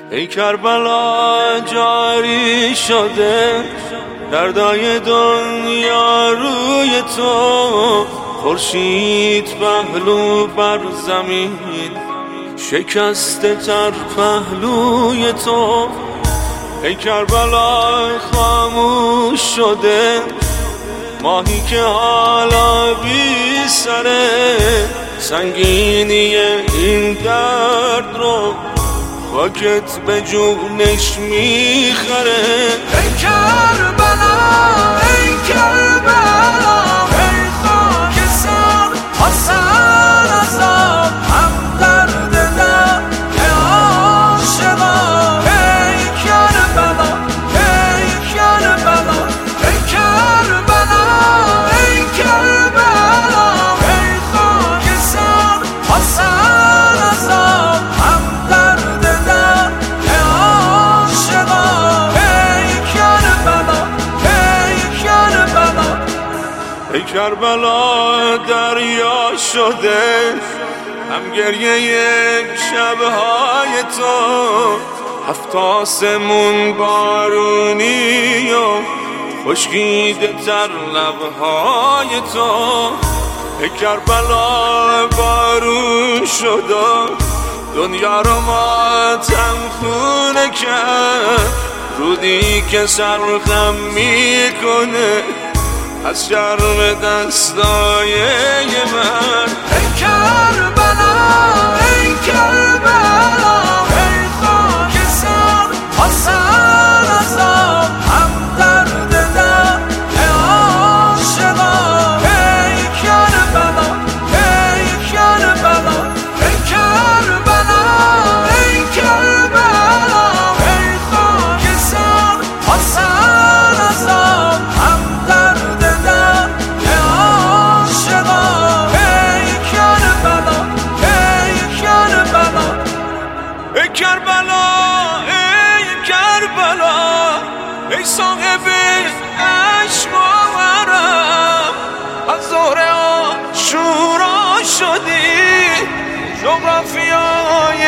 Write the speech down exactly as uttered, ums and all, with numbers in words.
ای کربلا جاری شده دردای دنیا روی تو، خورشید پهلو بر زمین شکسته تر پهلوی تو. ای کربلا خاموش شده ماهی که حالا بی سره، سنگینی این درد رو خاکت به جونش میخره. ای کربلا ای کربلا ای خاک سر حسن عذاب هم درد دل عاشقا. ای کربلا ای کربلا ای کربلا ای کربلا ای خاک سر حسن عذاب هم درد دل عاشقا. ای کربلا ای کربلا ای کربلا دریا شده هم گریه یک شبهای تو، هفت آسمون بارونی و خشکیده تر لبهای تو. ای کربلا بارون شده دنیا رو ماتم خونه کرد، رودی که سرخم میکنه از شرم دستای من. ای کربلا ای کربلا ای خاک سر حسن عذاب هم درد دل عاشقا. ای کربلا ای کربلا ای کربلا ای کربلا ای خاک سر حسن عذاب هم درد دل عاشقا. ای کربلا ای کربلا ای کربلا ای کربلا ای صاحب عشق و ورم، از ظهر عاشورا شدی جغرافیای